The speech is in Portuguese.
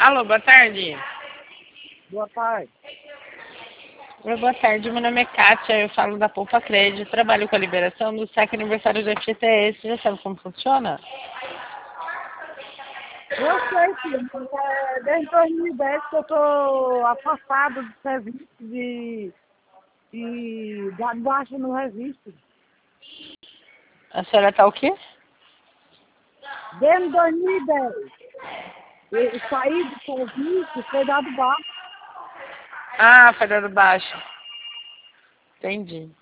Alô, boa tarde. Boa tarde. Oi, boa tarde, meu nome é Kátia, eu falo da Poupa Crédito, trabalho com a liberação do saque aniversário do FGTS, já sabe como funciona? Eu sei, filho, mas desde 2010 que eu estou afastado do serviço de dar baixa no registro. A senhora tá o quê? Desde 2010. Eu saí do serviço, foi dado baixa. Ah, foi dado baixo. Entendi.